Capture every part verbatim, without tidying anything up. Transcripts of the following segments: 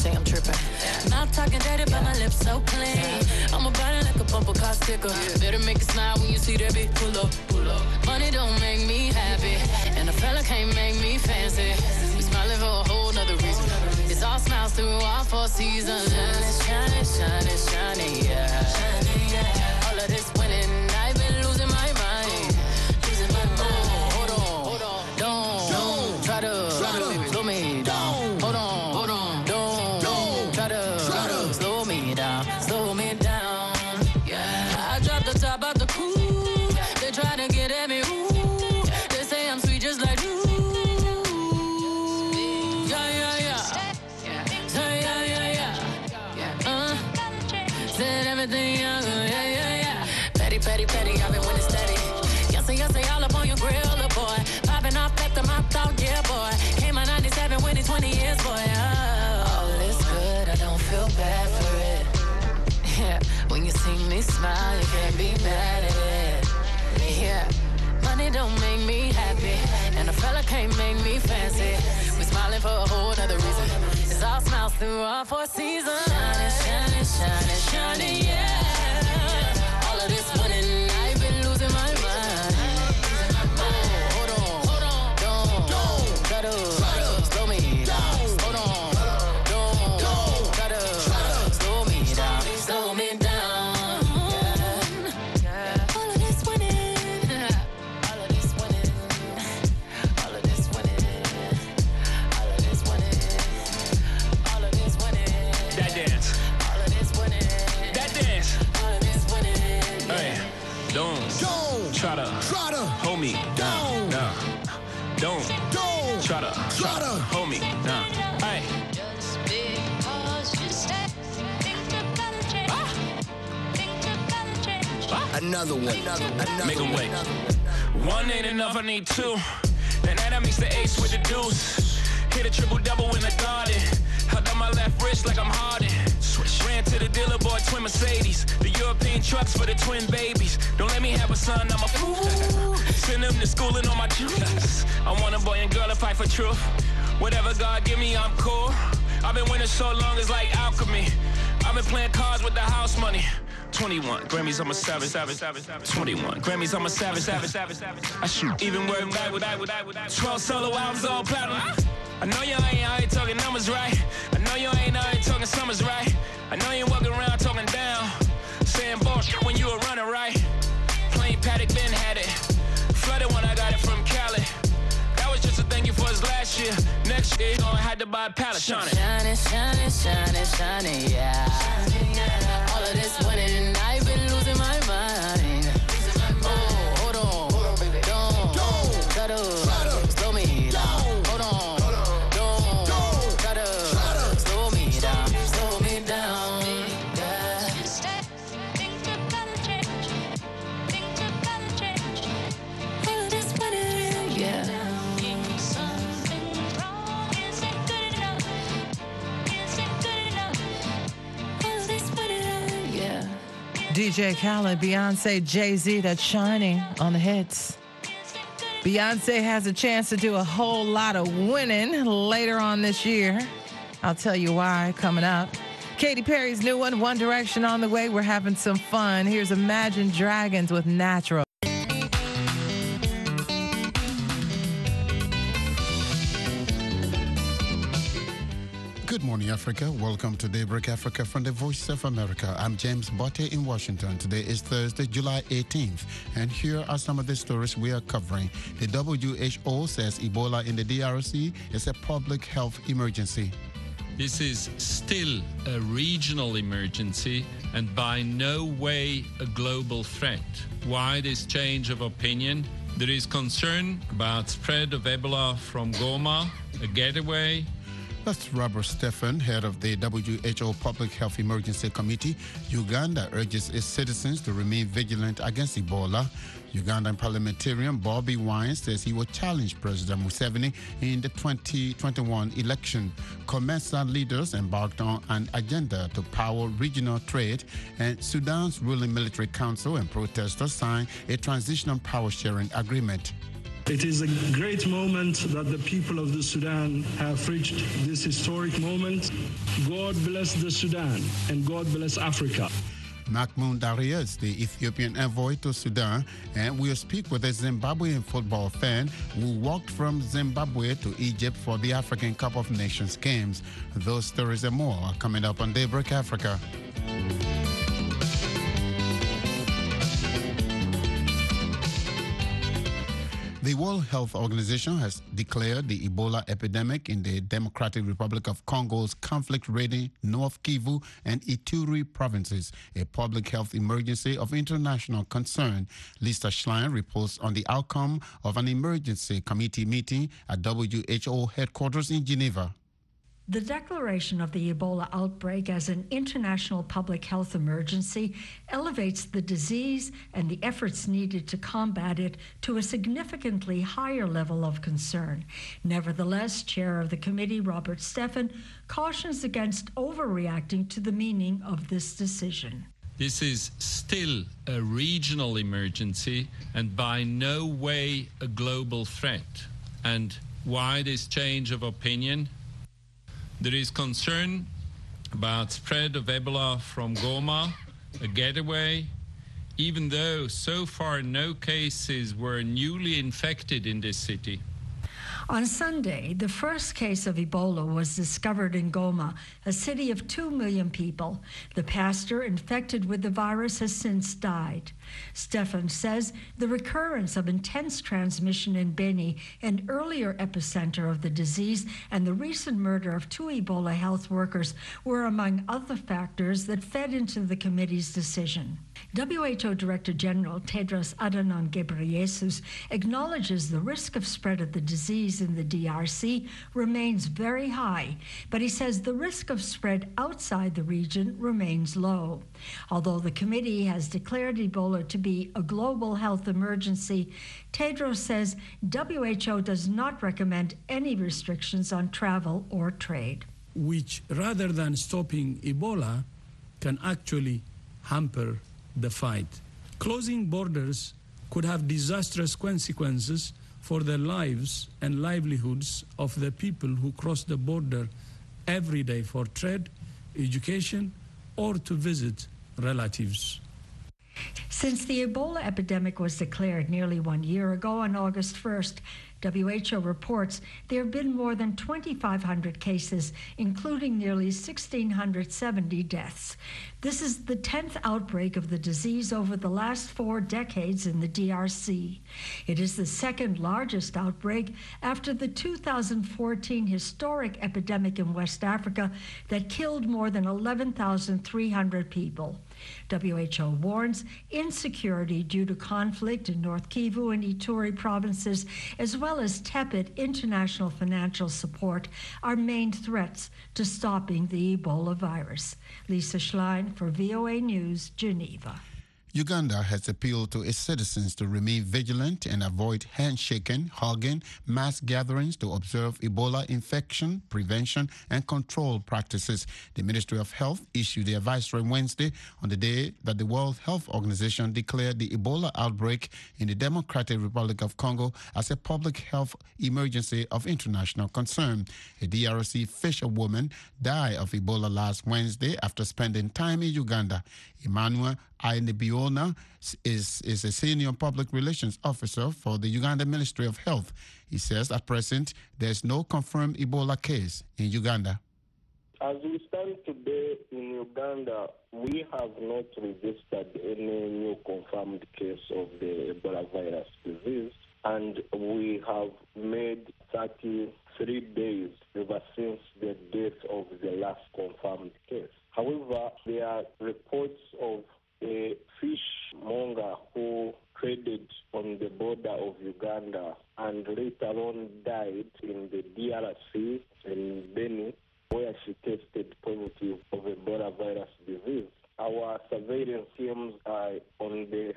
say I'm tripping. Not talking dirty, but my lips so clean. I'm about it like a bumper car sticker. Better make it smile when you see that big pull up, pull up. Money don't make me happy, and a fella can't make me fancy. We smiling for a whole nother reason. It's all smiles through all four seasons. Shining, shining, shining, shining, yeah. Shining, yeah. All of this winning, I've been losing my mind. Losing my mind. Hold on, hold on, don't, don't try to, try to slow me down. Hold on, hold on, don't, don't try to, try to slow me down, slow me down. Yeah, I dropped the top out the coupe. They try to get at me, ooh. They say I'm sweet just like you. Yeah, yeah, yeah. Yeah, yeah, yeah, yeah. Uh, said everything young, yeah, yeah, yeah. Petty, petty, petty, I've been winning steady. Yes, say, yes, say all up on your grill, little boy. Popping off after my thought, yeah, boy. Came out ninety-seven, winning twenty years, boy. Oh, all is good, I don't feel bad for it. Yeah, when you see me smile, you can't be mad at it. Yeah, money don't make me happy, and a fella can't make me fancy. We smiling for a whole nother reason. It's all smiles through all four seasons. Shining, shining, shining, shining, yeah. All of this winning, I've been losing my mind. Oh, hold on, hold on, don't, don't try to slow me down. Hold on, don't, don't try to slow me down, slow me down. Yeah. All of this winning, all of this winning, all of this winning, all of this winning, all of this winning. That dance, all of this winning, that dance. all of this winning. Hey, don't, Don't try to, try to hold me down. Don't. Nah. Don't, don't try to, try to hold me down. Hey. Just because you stay, things are gonna change. Things are gonna change. another one. Another, another Make 'em one. wait. One ain't enough, I need two. Then that makes the ace with the deuce. Hit a triple double in the garden. Held on my left wrist like I'm Harden. Ran to the dealer, bought twin Mercedes. The European trucks for the twin babies. Don't let me have a son, I'm a fool. Send them to school and on my juice. I want a boy and girl to fight for truth. Whatever God give me, I'm cool. I've been winning so long, it's like alchemy. I've been playing cards with the house money. twenty-one Grammys, I'm a savage, savage, savage, savage. twenty-one Grammys, I'm a savage, savage, savage, savage. I shoot even word back with that, with that, with that. twelve solo albums, all platinum. I know you ain't out here talking numbers right. I know you ain't out here talking summers right. I know you ain't walking around talking down, saying bullshit when you were running right. Plain Paddock, Ben had it. Flooded when I got it from Cali. That was just a thank you for his last year. Next year, gonna have to buy a pallet. Shining, Shining, shining, shining, shining, yeah. All of this winning, I've been losing my mind. Oh, hold on, don't, don't try to slow me down. Hold on, don't try to slow me down, slow me down. Yeah. You stay, things are gonna change. Things are gonna change. All of this winning, yeah. Something's wrong. Isn't good enough. Isn't good enough. All of this winning, yeah. D J Khaled, Beyonce, Jay-Z, that's Shining on the hits. Beyonce has a chance to do a whole lot of winning later on this year. I'll tell you why coming up. Katy Perry's new one, One Direction, on the way. We're having some fun. Here's Imagine Dragons with Natural. Good morning, Africa. Welcome to Daybreak Africa from the Voice of America. I'm James Botte in Washington. Today is Thursday, July eighteenth, and here are some of the stories we are covering. The W H O says Ebola in the D R C is a public health emergency. This is still a regional emergency and by no way a global threat. Why this change of opinion? There is concern about spread of Ebola from Goma, a getaway. That's Robert Stephen, head of the W H O Public Health Emergency Committee. Uganda urges its citizens to remain vigilant against Ebola. Ugandan parliamentarian Bobby Wine says he will challenge President Museveni in the twenty twenty-one election. COMESA leaders embarked on an agenda to power regional trade, and Sudan's ruling military council and protesters signed a transitional power-sharing agreement. It is a great moment that the people of the Sudan have reached this historic moment. God bless the Sudan and God bless Africa. Mahmoud Darya is the Ethiopian envoy to Sudan, and we'll speak with a Zimbabwean football fan who walked from Zimbabwe to Egypt for the African Cup of Nations Games. Those stories and more are coming up on Daybreak Africa. The World Health Organization has declared the Ebola epidemic in the Democratic Republic of Congo's conflict-ridden North Kivu and Ituri provinces a public health emergency of international concern. Lisa Schlein reports on the outcome of an emergency committee meeting at W H O headquarters in Geneva. The declaration of the Ebola outbreak as an international public health emergency elevates the disease and the efforts needed to combat it to a significantly higher level of concern. Nevertheless, Chair of the committee, Robert Stephan, cautions against overreacting to the meaning of this decision. This is still a regional emergency and by no way a global threat. And why this change of opinion? There is concern about spread of Ebola from Goma, a getaway, even though so far no cases were newly infected in this city. On Sunday, the first case of Ebola was discovered in Goma, a city of two million people. The pastor infected with the virus has since died. Stephan says the recurrence of intense transmission in Beni, an earlier epicenter of the disease, and the recent murder of two Ebola health workers were among other factors that fed into the committee's decision. W H O Director General Tedros Adhanom Ghebreyesus acknowledges the risk of spread of the disease in the D R C remains very high, but he says the risk of spread outside the region remains low. Although the committee has declared Ebola to be a global health emergency, Tedros says W H O does not recommend any restrictions on travel or trade. Which, rather than stopping Ebola, can actually hamper the fight. Closing borders could have disastrous consequences for the lives and livelihoods of the people who cross the border every day for trade, education, or to visit relatives. Since the Ebola epidemic was declared nearly one year ago on August first, W H O reports there have been more than twenty-five hundred cases, including nearly one thousand six hundred seventy deaths. This is the tenth outbreak of the disease over the last four decades in the D R C. It is the second largest outbreak after the two thousand fourteen historic epidemic in West Africa that killed more than eleven thousand three hundred people. W H O warns insecurity due to conflict in North Kivu and Ituri provinces, as well as tepid international financial support, are main threats to stopping the Ebola virus. Lisa Schlein for V O A News, Geneva. Uganda has appealed to its citizens to remain vigilant and avoid handshaking, hugging, mass gatherings to observe Ebola infection, prevention, and control practices. The Ministry of Health issued the advisory Wednesday on the day that the World Health Organization declared the Ebola outbreak in the Democratic Republic of Congo as a public health emergency of international concern. A D R C fisherwoman died of Ebola last Wednesday after spending time in Uganda. Emmanuel Ainebiona is, is a senior public relations officer for the Uganda Ministry of Health. He says at present there is no confirmed Ebola case in Uganda. As we stand today in Uganda, we have not registered any new confirmed case of the Ebola virus disease, and we have made thirty-three days ever since the death of the last confirmed case. However, there are reports of a fishmonger who traded on the border of Uganda and later on died in the D R C in Beni, where she tested positive of Ebola virus disease. Our surveillance teams are on the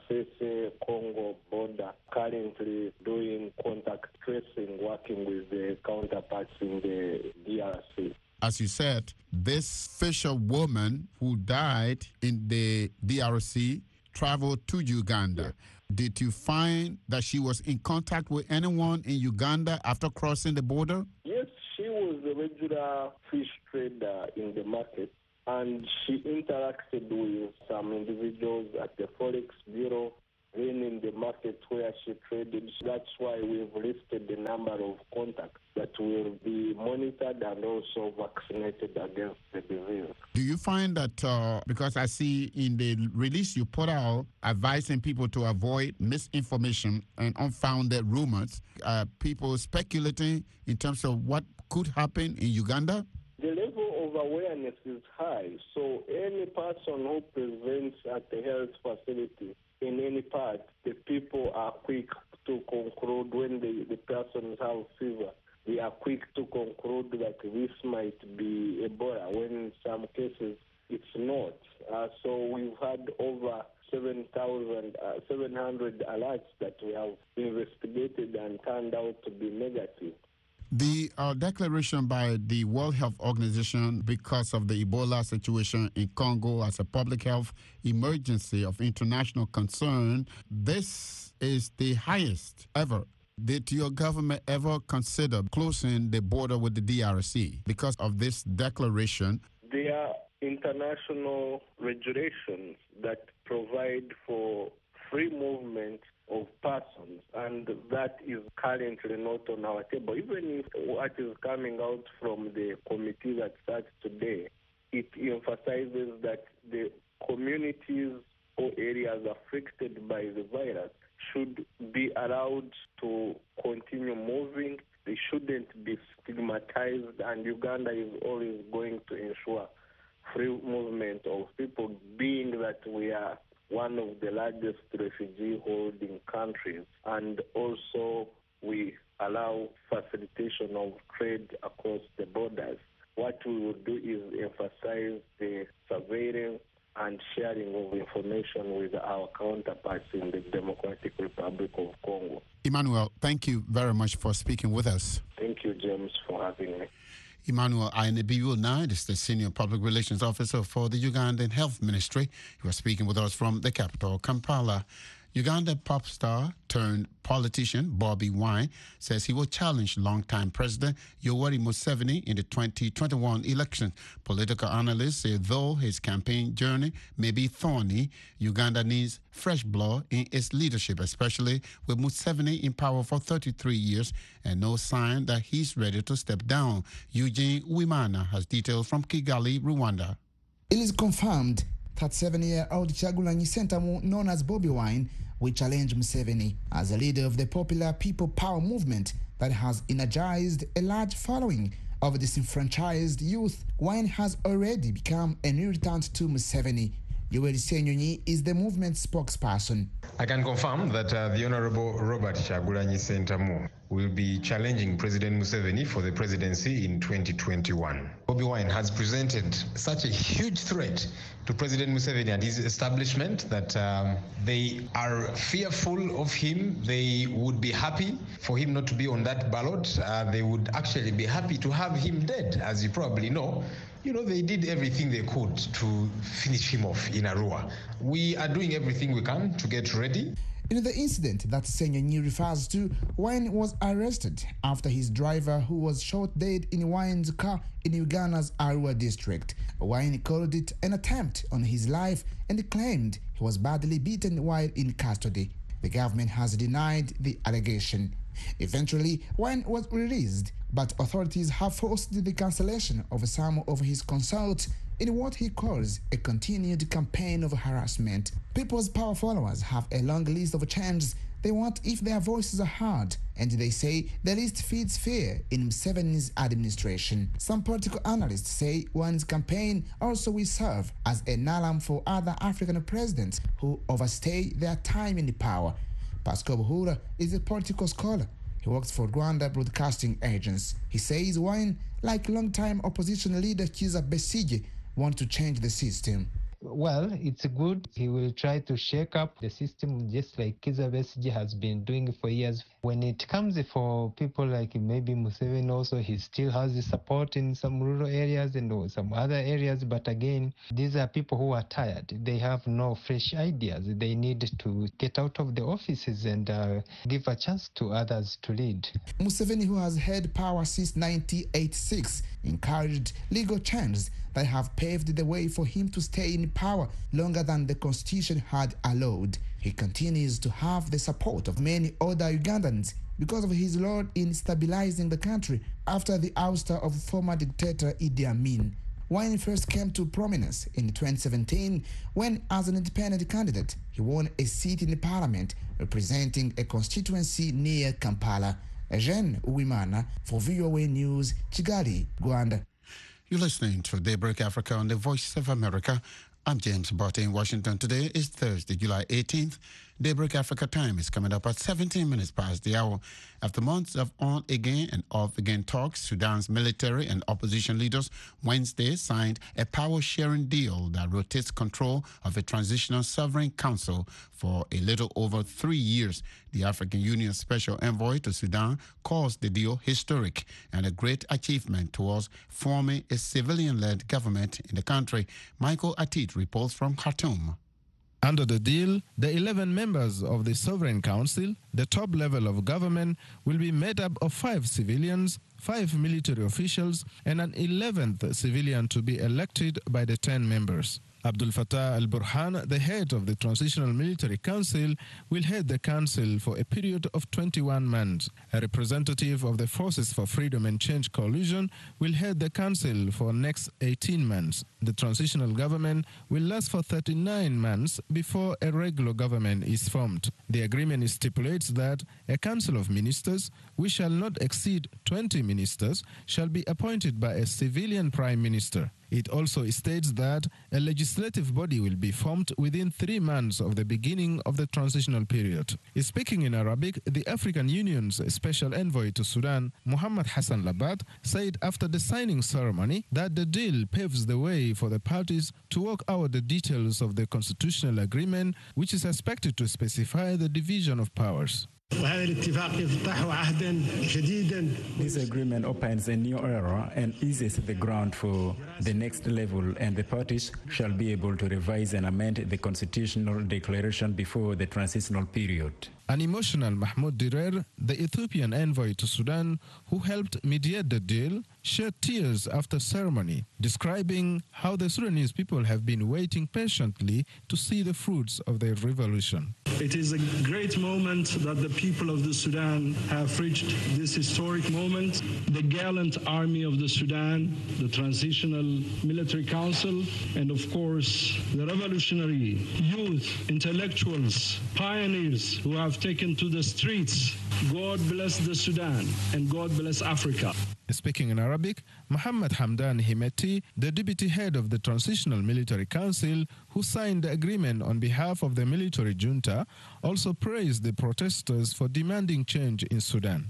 Kasese-Congo border, currently doing contact tracing, working with the counterparts in the D R C. As you said, this fisherwoman who died in the D R C traveled to Uganda. Yes. Did you find that she was in contact with anyone in Uganda after crossing the border? Yes, she was a regular fish trader in the market, and she interacted with some individuals at the Forex Bureau, then in the market where she traded. That's why we've listed the number of contacts that will be monitored and also vaccinated against the disease. Do you find that, uh, because I see in the release you put out advising people to avoid misinformation and unfounded rumors, uh, people speculating in terms of what could happen in Uganda? The level of awareness is high, so any person who presents at the health facility in any part, the people are quick to conclude when the, the persons have fever. They are quick to conclude that this might be Ebola, when in some cases it's not. Uh, so we've had over seven thousand, uh, seven hundred alerts that we have investigated and turned out to be negative. The uh, declaration by the World Health Organization because of the Ebola situation in Congo as a public health emergency of international concern, this is the highest ever. Did your government ever consider closing the border with the D R C because of this declaration? There are international regulations that provide for free movement of persons, and that is currently not on our table. Even if what is coming out from the committee that starts today, it emphasizes that the communities or areas affected by the virus should be allowed to continue moving. They shouldn't be stigmatized, and Uganda is always going to ensure free movement of people, being that we are one of the largest refugee holding countries, and also we allow facilitation of trade across the borders. What we will do is emphasize the surveillance and sharing of information with our counterparts in the Democratic Republic of Congo. Emmanuel, thank you very much for speaking with us. Thank you, James, for having me. Emmanuel Ainebiwuna is the Senior Public Relations Officer for the Ugandan Health Ministry. He was speaking with us from the capital, Kampala. Uganda pop star turned politician Bobby Wine says he will challenge longtime President Yoweri Museveni in the twenty twenty-one election. Political analysts say though his campaign journey may be thorny, Uganda needs fresh blood in its leadership, especially with Museveni in power for thirty-three years and no sign that he's ready to step down. Eugene Uwimana has details from Kigali, Rwanda. It is confirmed thirty-seven-year-old Kyagulanyi Ssentamu, known as Bobby Wine, will challenge Museveni as a leader of the popular People Power movement that has energized a large following of disenfranchised youth. Wine has already become an irritant to Museveni. Yoweri Ssenyonyi is the movement's spokesperson. I can confirm that uh, the Honorable Robert Kyagulanyi Ssentamu will be challenging President Museveni for the presidency in twenty twenty-one. Bobby Wine has presented such a huge threat to President Museveni and his establishment that um, they are fearful of him. They would be happy for him not to be on that ballot. Uh, they would actually be happy to have him dead, as you probably know. You know, they did everything they could to finish him off in Arua. We are doing everything we can to get ready. In the incident that Ssenyonyi refers to, Wine was arrested after his driver, who was shot dead in Wine's car in Uganda's Arua district. Wine called it an attempt on his life and claimed he was badly beaten while in custody. The government has denied the allegation. Eventually, Wine was released, but authorities have forced the cancellation of some of his consults in what he calls a continued campaign of harassment. People's Power followers have a long list of changes they want if their voices are heard, and they say the list feeds fear in Museveni's administration. Some political analysts say Wine's campaign also will serve as an alarm for other African presidents who overstay their time in the power. Pascal Buhura is a political scholar. He works for Rwanda Broadcasting Agency. He says Wine, like longtime opposition leader Kizza Besigye, want to change the system. Well, it's good. He will try to shake up the system just like Kizza Besigye has been doing for years. When it comes for people like maybe Museveni also, he still has the support in some rural areas and some other areas. But again, these are people who are tired. They have no fresh ideas. They need to get out of the offices and uh, give a chance to others to lead. Museveni, who has held power since nineteen eighty-six, encouraged legal changes that have paved the way for him to stay in power longer than the constitution had allowed. He continues to have the support of many other Ugandans because of his role in stabilizing the country after the ouster of former dictator Idi Amin. Wine first came to prominence in twenty seventeen when, as an independent candidate, he won a seat in the parliament representing a constituency near Kampala. Eugene Uwimana for V O A News, Kigali, Rwanda. You're listening to Daybreak Africa on the Voice of America. I'm James Botte in Washington. Today is Thursday, July eighteenth. Daybreak Africa time is coming up at seventeen minutes past the hour. After months of on-again and off-again talks, Sudan's military and opposition leaders Wednesday signed a power-sharing deal that rotates control of a transitional sovereign council for a little over three years. The African Union Special Envoy to Sudan calls the deal historic and a great achievement towards forming a civilian-led government in the country. Michael Atit reports from Khartoum. Under the deal, the eleven members of the Sovereign Council, the top level of government, will be made up of five civilians, five military officials, and an eleventh civilian to be elected by the ten members. Abdul Fattah al-Burhan, the head of the Transitional Military Council, will head the council for a period of twenty-one months. A representative of the Forces for Freedom and Change coalition will head the council for next eighteen months. The transitional government will last for thirty-nine months before a regular government is formed. The agreement stipulates that a council of ministers, which shall not exceed twenty ministers, shall be appointed by a civilian prime minister. It also states that a legislative body will be formed within three months of the beginning of the transitional period. Speaking in Arabic, the African Union's special envoy to Sudan, Muhammad Hassan Labat, said after the signing ceremony that the deal paves the way for the parties to work out the details of the constitutional agreement, which is expected to specify the division of powers. This agreement opens a new era and eases the ground for the next level, and the parties shall be able to revise and amend the constitutional declaration before the transitional period. An emotional Mahmoud Direr, the Ethiopian envoy to Sudan, who helped mediate the deal, shed tears after ceremony, describing how the Sudanese people have been waiting patiently to see the fruits of their revolution. It is a great moment that the people of the Sudan have reached this historic moment. The gallant army of the Sudan, the Transitional Military Council, and of course, the revolutionary youth, intellectuals, pioneers who have taken to the streets. God bless the Sudan and God bless Africa. Speaking in Arabic, Muhammad Hamdan Himeti, the deputy head of the Transitional Military Council, who signed the agreement on behalf of the military junta, also praised the protesters for demanding change in Sudan.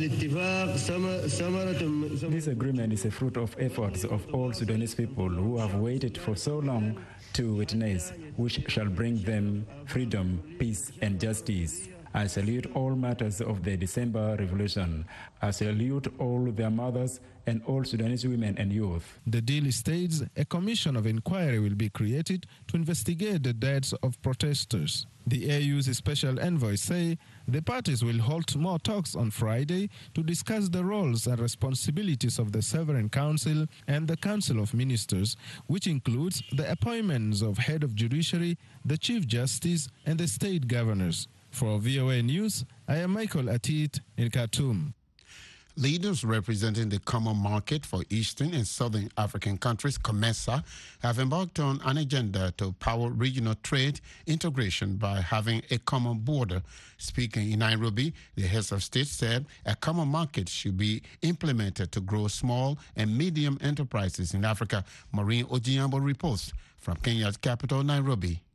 This agreement is a fruit of efforts of all Sudanese people who have waited for so long to witness, which shall bring them freedom, peace, and justice. I salute all martyrs of the December Revolution. I salute all their mothers and all Sudanese women and youth. The deal states a commission of inquiry will be created to investigate the deaths of protesters. The A U's special envoy say the parties will hold more talks on Friday to discuss the roles and responsibilities of the Sovereign Council and the Council of Ministers, which includes the appointments of head of judiciary, the Chief Justice, and the state governors. For V O A News, I am Michael Atit in Khartoum. Leaders representing the Common Market for Eastern and Southern African countries, COMESA, have embarked on an agenda to power regional trade integration by having a common border. Speaking in Nairobi, the heads of state said a common market should be implemented to grow small and medium enterprises in Africa. Maureen Ojiambo reports from Kenya's capital, Nairobi.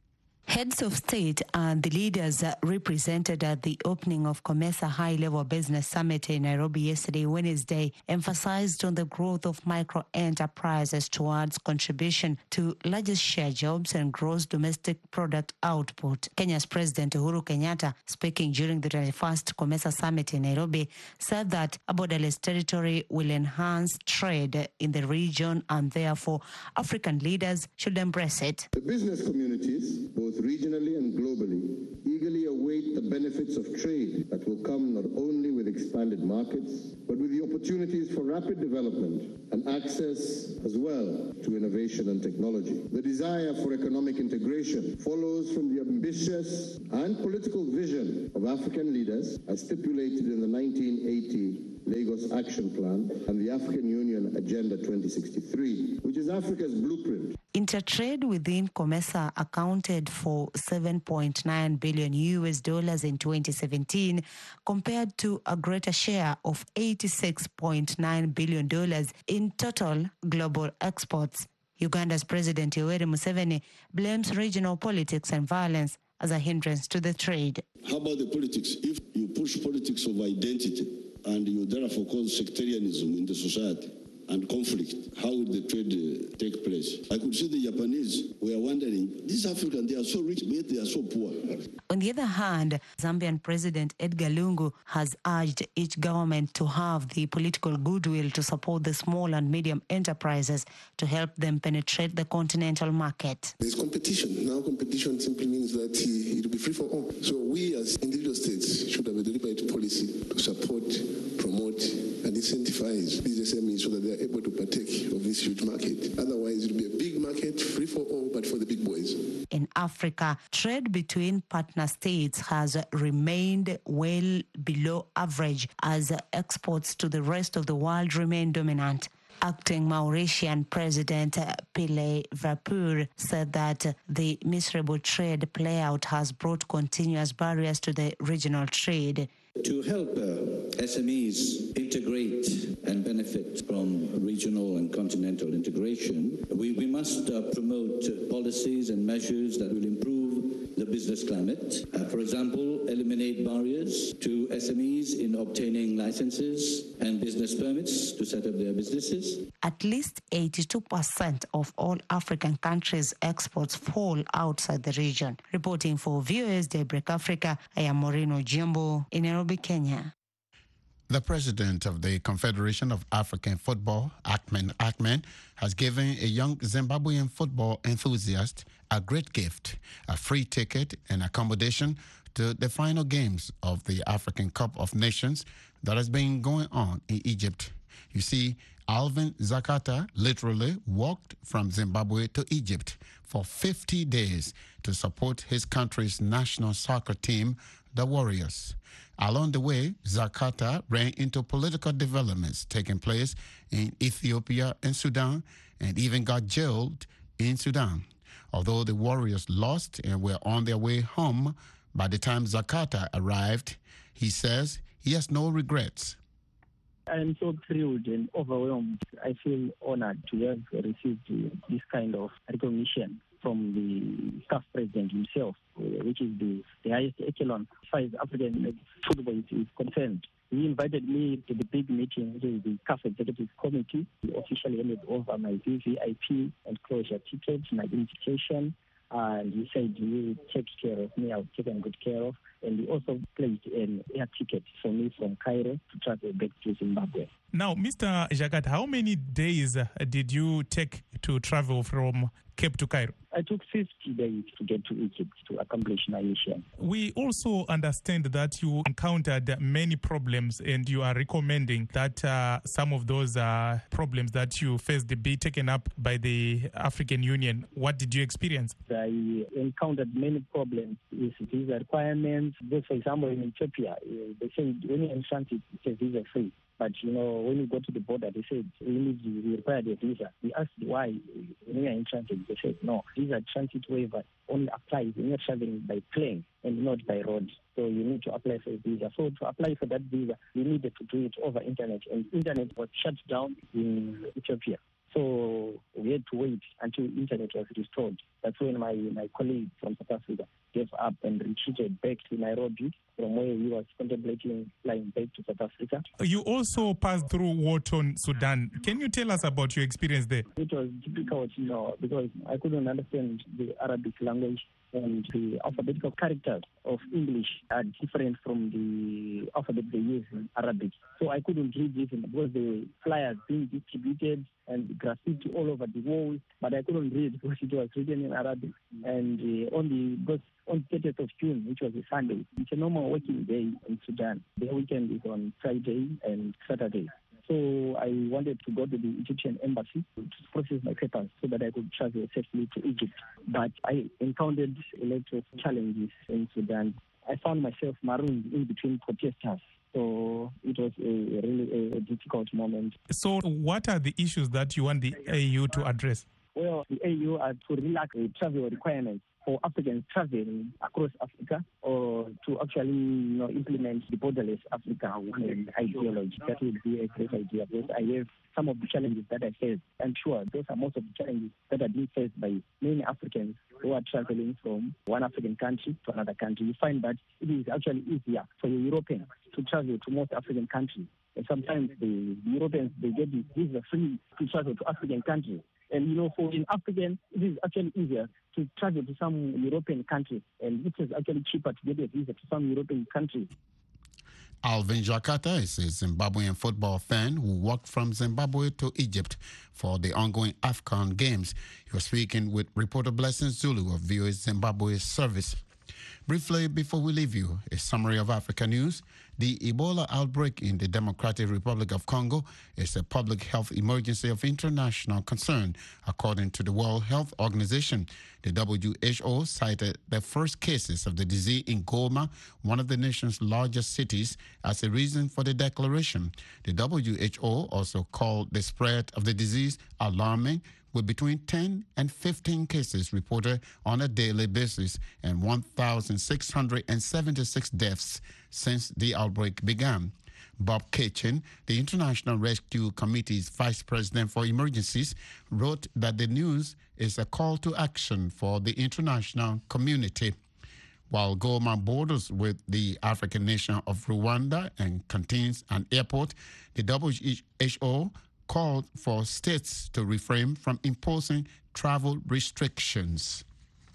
Heads of state and the leaders represented at the opening of COMESA High-Level Business Summit in Nairobi yesterday, Wednesday, emphasized on the growth of micro-enterprises towards contribution to larger share jobs and gross domestic product output. Kenya's President Uhuru Kenyatta, speaking during the twenty-first COMESA Summit in Nairobi, said that a borderless territory will enhance trade in the region and therefore African leaders should embrace it. The business communities, both regionally and globally, eagerly await the benefits of trade that will come not only with expanded markets, but with the opportunities for rapid development and access as well to innovation and technology. The desire for economic integration follows from the ambitious and political vision of African leaders as stipulated in the nineteen eighty Lagos Action Plan and the African Union Agenda twenty sixty-three, which is Africa's blueprint. Intertrade within COMESA accounted for seven point nine billion U S dollars in twenty seventeen, compared to a greater share of eighty-six point nine billion dollars in total global exports. Uganda's President Yoweri Museveni blames regional politics and violence as a hindrance to the trade. How about the politics? If you push politics of identity and you therefore cause sectarianism in the society and conflict, how would the trade uh, take place? I could see the Japanese were wondering, these Africans, they are so rich, but they are so poor. On the other hand, Zambian President Edgar Lungu has urged each government to have the political goodwill to support the small and medium enterprises to help them penetrate the continental market. There's competition. Now competition simply means that uh, it will be free for all. So we as individual states should have a deliberate policy to support, promote, and incentivize these S M Es so that they are able to partake of this huge market. Otherwise, it will be a big market, free for all, but for the big boys. In Africa, trade between partner states has remained well below average as exports to the rest of the world remain dominant. Acting Mauritian President Pile Vapur said that the miserable trade playout has brought continuous barriers to the regional trade. To help uh, S M Es integrate and benefit from regional and continental integration, we, we must uh, promote uh, policies and measures that will improve the business climate. Uh, for example, eliminate barriers to S M Es in obtaining licenses and business permits to set up their businesses. At least eighty-two percent of all African countries' exports fall outside the region. Reporting for V O A's Daybreak Africa, I am Moreno Jimbo in Nairobi, Kenya. The president of the Confederation of African Football, Ahmed Ahmed, has given a young Zimbabwean football enthusiast a great gift, a free ticket and accommodation to the final games of the African Cup of Nations that has been going on in Egypt. You see, Alvin Zakata literally walked from Zimbabwe to Egypt for fifty days to support his country's national soccer team, the Warriors. Along the way, Zakata ran into political developments taking place in Ethiopia and Sudan, and even got jailed in Sudan. Although the Warriors lost and were on their way home, by the time Zakata arrived, he says he has no regrets. I am so thrilled and overwhelmed. I feel honored to have received this kind of recognition from the C A F president himself, which is the, the highest echelon as far as African football is concerned. He invited me to the big meeting, which is the C A F Executive Committee. He officially handed over my V V I P and closure tickets, my invitation, and he said he will take care of me. I'll take good care of. And he also placed an air ticket for me from Cairo to travel back to Zimbabwe. Now, Mister Jagat, how many days did you take to travel from Cape to Cairo? I took fifty days to get to Egypt to accomplish my mission. We also understand that you encountered many problems and you are recommending that uh, some of those uh, problems that you faced be taken up by the African Union. What did you experience? I encountered many problems with visa requirements. For example, in Ethiopia, they say when you're in transit, it's a visa free. But, you know, when you go to the border, they said, we need to, we require the visa. We asked why when you're in transit. They said, no, visa transit waiver only applies when you're traveling by plane and not by road. So you need to apply for a visa. So to apply for that visa, we needed to do it over internet. And internet was shut down in Ethiopia. So we had to wait until internet was restored. That's when my, my colleague from South Africa gave up and retreated back to Nairobi, from where he was contemplating flying back to South Africa. You also passed through war-torn Sudan. Can you tell us about your experience there? It was difficult, you know, because I couldn't understand the Arabic language, and the alphabetical characters of English are different from the alphabet they use in Arabic. So I couldn't read it because the flyers being distributed and graffiti all over the walls, but I couldn't read because it was written in Arabic. And uh, on the because on thirtieth of June, which was a Sunday, it's a normal working day in Sudan. The weekend is on Friday and Saturday. So I wanted to go to the Egyptian embassy to process my papers so that I could travel safely to Egypt. But I encountered a lot of challenges in Sudan. I found myself marooned in between protesters. So it was a really a difficult moment. So what are the issues that you want the A U to address? Well, the A U are to relax the travel requirements for Africans traveling across Africa, or to actually, you know, implement the borderless Africa one ideology. That would be a great idea, because I have some of the challenges that I face. I'm sure those are most of the challenges that are being faced by many Africans who are traveling from one African country to another country. You find that it is actually easier for the Europeans to travel to most African countries. And sometimes the Europeans, they get the visa free to travel to African countries. And, you know, for an African, it is actually easier to travel to some European countries. And it is actually cheaper to get a visa to some European countries. Alvin Jakata is a Zimbabwean football fan who walked from Zimbabwe to Egypt for the ongoing AFCON Games. He was speaking with reporter Blessing Zulu of V O A Zimbabwe service. Briefly, before we leave you, a summary of Africa news. The Ebola outbreak in the Democratic Republic of Congo is a public health emergency of international concern, according to the World Health Organization. The W H O cited the first cases of the disease in Goma, one of the nation's largest cities, as a reason for the declaration. The W H O also called the spread of the disease alarming, with between ten and fifteen cases reported on a daily basis and one thousand six hundred seventy-six deaths since the outbreak began. Bob Kitchen, the International Rescue Committee's vice president for emergencies, wrote that the news is a call to action for the international community. While Goma borders with the African nation of Rwanda and contains an airport, the W H O called for states to refrain from imposing travel restrictions.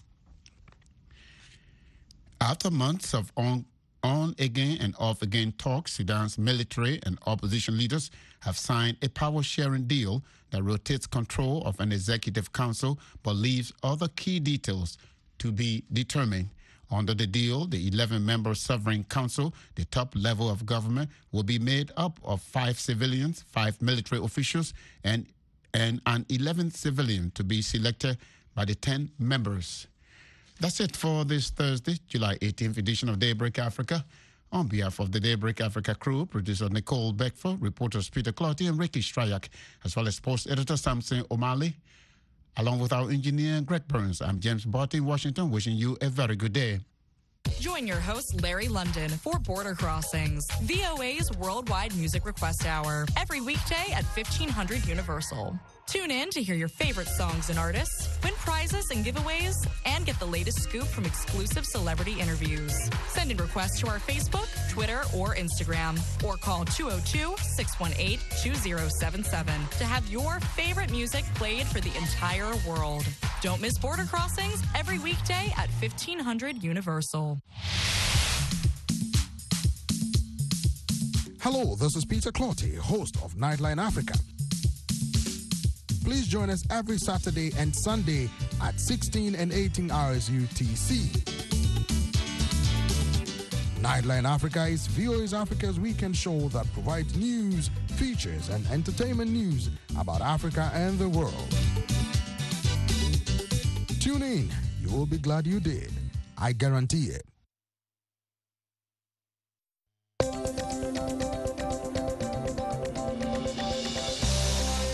After months of on, on again and off again talks, Sudan's military and opposition leaders have signed a power-sharing deal that rotates control of an executive council but leaves other key details to be determined. Under the deal, the eleven-member Sovereign Council, the top level of government, will be made up of five civilians, five military officials, and, and an eleventh civilian to be selected by the ten members. That's it for this Thursday, July eighteenth edition of Daybreak Africa. On behalf of the Daybreak Africa crew, producer Nicole Beckford, reporters Peter Clotty and Ricky Stryak, as well as sports editor Samson O'Malley, along with our engineer, Greg Burns, I'm James Barty in Washington, wishing you a very good day. Join your host, Larry London, for Border Crossings, V O A's worldwide music request hour, every weekday at fifteen hundred Universal. Tune in to hear your favorite songs and artists, win prizes and giveaways, and get the latest scoop from exclusive celebrity interviews. Send in requests to our Facebook, Twitter, or Instagram, or call two oh two, six one eight, two oh seven seven to have your favorite music played for the entire world. Don't miss Border Crossings every weekday at fifteen hundred Universal. Hello, this is Peter Clotty, host of Nightline Africa. Please join us every Saturday and Sunday at sixteen and eighteen hours U T C. Nightline Africa is V O A's Africa's weekend show that provides news, features, and entertainment news about Africa and the world. Tune in. You will be glad you did. I guarantee it.